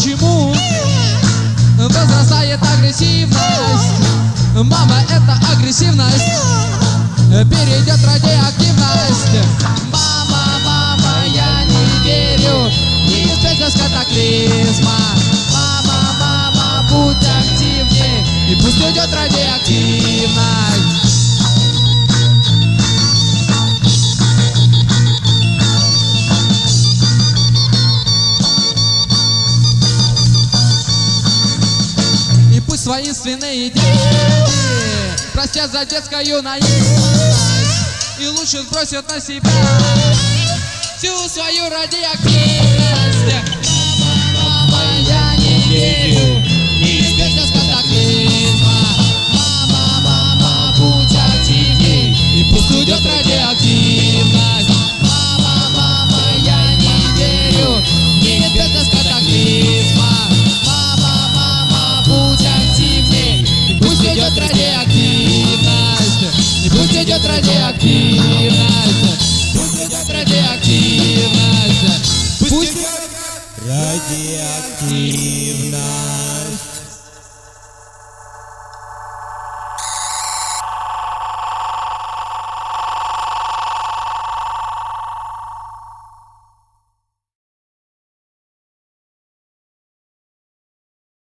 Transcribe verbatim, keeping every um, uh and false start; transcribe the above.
почему возрастает агрессивность? Мама, это агрессивность перейдет в радиоактивность. Мама, мама, я не верю, неизбежность катаклизма. Мама, мама, будь активнее, и пусть уйдет радиоактивность. И пусть воинственные дети простят за детскую наивность и лучше сбросят на себя всю свою радиоактивность. Мама, мама, я не верю, неизбежность катаклизма. Мама, мама, будь активней, и пусть уйдет радиоактивность. Мама, мама, я не верю, неизбежность катаклизма. Мама, мама, будь активней, и пусть уйдет радиоактивность. И пусть идет радиоактивность. Пусть идет радиоактивность. Пусть идет радиоактивность.